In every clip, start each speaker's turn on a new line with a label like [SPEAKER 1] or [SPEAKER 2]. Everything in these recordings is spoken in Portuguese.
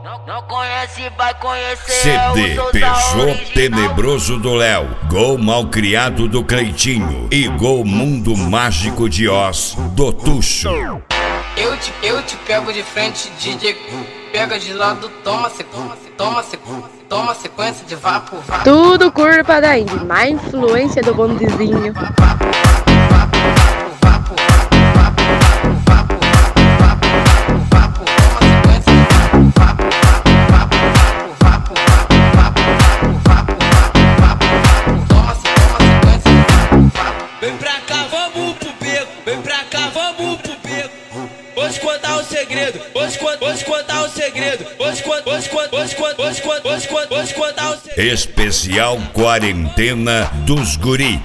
[SPEAKER 1] Não conhece, vai conhecer.
[SPEAKER 2] CD Peugeot Tenebroso do Léo, Gol Malcriado do Cleitinho e Gol Mundo Mágico de Oz do Tuxo.
[SPEAKER 3] Eu te pego de frente, DJ pega de lado, toma sequência de vapo.
[SPEAKER 4] Tudo culpa da Indy, má influência do bondezinho.
[SPEAKER 5] Vem pra cá, vamos pro beco. Vem pra cá, vamos pro beco. Hoje contar o segredo. Hoje contar o segredo. Hoje contar o segredo.
[SPEAKER 2] Especial Quarentena dos Guri.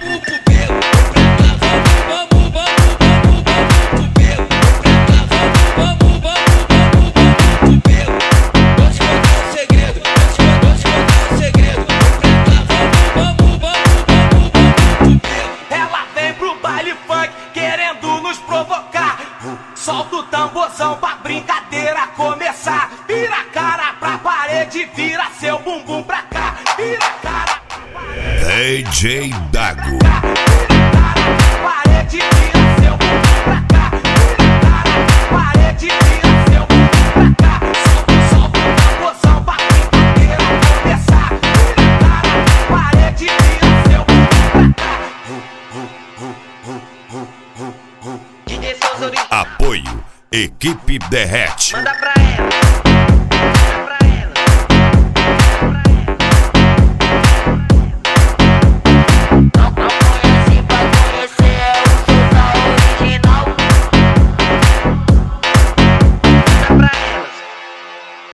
[SPEAKER 6] Solta o tamborzão pra brincadeira começar. Vira a cara pra parede, vira seu bumbum pra cá. Vira a cara pra parede,
[SPEAKER 2] DJ Dago.
[SPEAKER 6] vira a cara pra parede, vira seu bumbum pra cá. Vira a cara pra parede, vira seu bumbum pra cá. Solta o tamborzão pra brincadeira começar. Vira a cara pra parede, vira seu bumbum pra cá.
[SPEAKER 3] DJ Souza,
[SPEAKER 2] Apoio Equipe Derrete.
[SPEAKER 3] manda pra